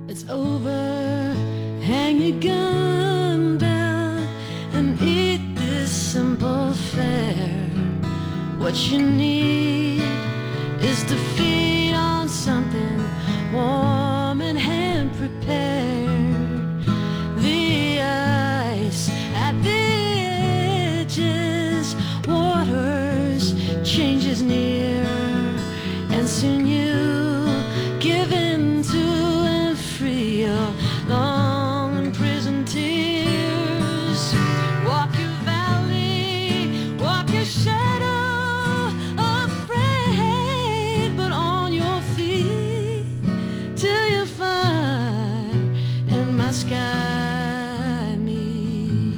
It's over, hang your gun down and eat this simple fare. What you need is to feed on something warm and hand prepared. The ice at the edges, waters changes near, and soon you give in to and free your long imprisoned tears. Walk your valley, walk your shadow, afraid, but on your feet till you find and my sky meet.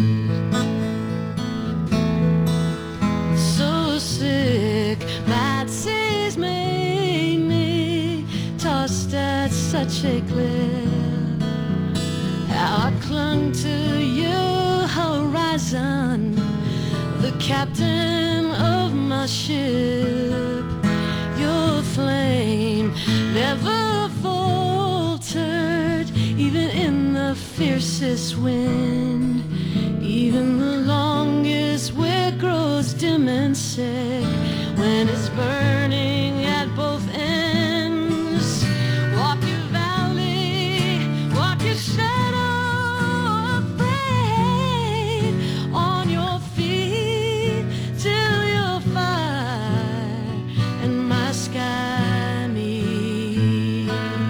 So sick, bad seas made me tossed at such a cliff. How I clung to your horizon, the captain of my ship. Your flame never faltered, even in the fiercest wind. Even the longest wick grows dim and sick when it's burning at both ends. Walk your valley, walk your shadow, afraid, on your feet till your fire and my sky meet.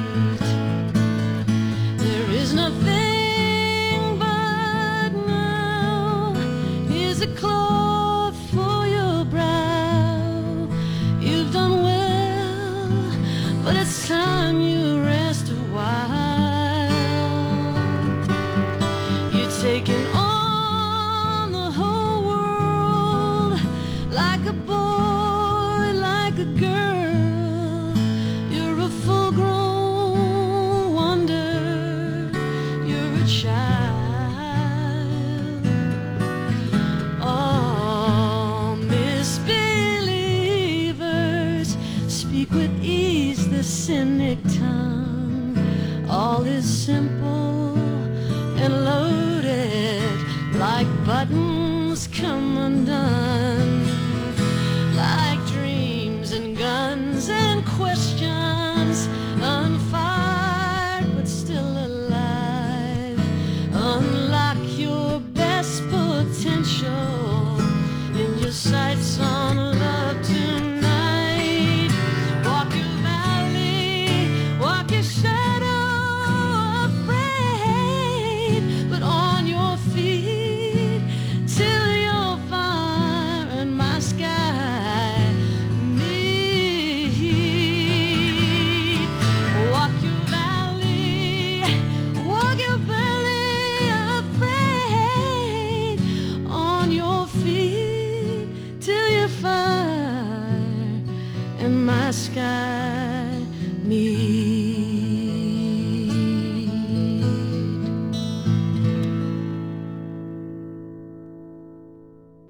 There is nothing but now. Here's a cloth for your brow. You've done well, but it's time you rest a while. You're taking on the whole world, like a boy, like a girl. You're a full-grown wonder. You're a child. All misbelievers speak with ease the cynic tongue. All is simple and loaded, like buttons come undone, like dreams and guns and questions, unfired but still alive. Unlock your best potential in your sights on love tonight. Walk your valley, walk your shadow, afraid, but on your feet till your fire and my sky meet. Walk your valley, walk your valley, afraid, on your feet till your fire and my sky meet.